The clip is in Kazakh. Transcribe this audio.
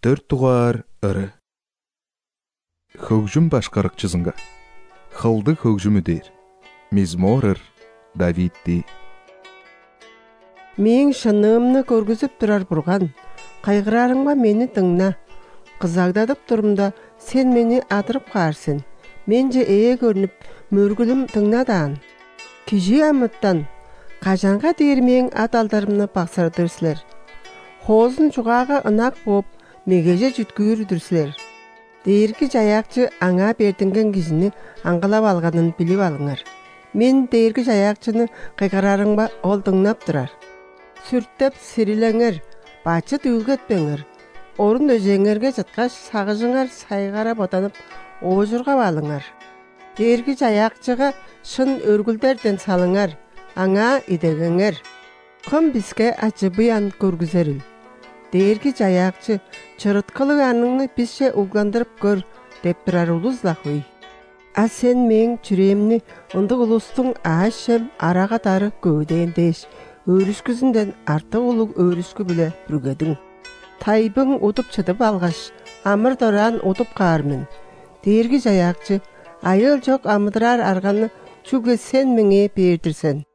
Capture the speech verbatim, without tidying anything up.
Төрт туғар ыры. Хөгжім башқарықчызынға. Хылды хөгжімі дер. Мезморыр Давидді. Мен шынымны көргізіп тұрар бұрған. Қайғырарыңба мені тыңна. Қызагдадып тұрымда сен мені атырып қарсын. Менже әе көрініп мөргілім тыңнадан. Кежі амыттан қажанға дермең аталдарымны бақсардырсылар. Хозын жұғаға ынақ боп мегеже жүткүйірдірсілер. Дейіргі жаяқчы аңа бердінген кізіні аңғалап алғанын біліп алыңар. Мен дейіргі жаяқчыны қайғырарыңба ол тыңнап тұрар. Сүрттеп сирилеңер, бачы түйілгетпеңір. Орын өзеңерге жатқаш сағыжыңар сайғара ботанып оғыжырға балыңар. Дейіргі жаяқчыға шын өргілдерден салыңар, аңа идегіңер. Кім бізге ачыбыян көргізеріл. Дейіргі жаяқчы чырыткылы аныңны бізше ұгландырып көр, деп тұрар ұлызлақ өй. А сен мен жүремні ұндық ұлыстың ағашым араға тары көден деш, өрішкізінден артық ұлық өрішкі біле бүргедің. Тайбың ұтып чыдып алғаш, амыр доран ұтып қармын. Дейіргі жаяқчы, айыл жоқ амыдырар арғаны чүге сен міңе бердірсен.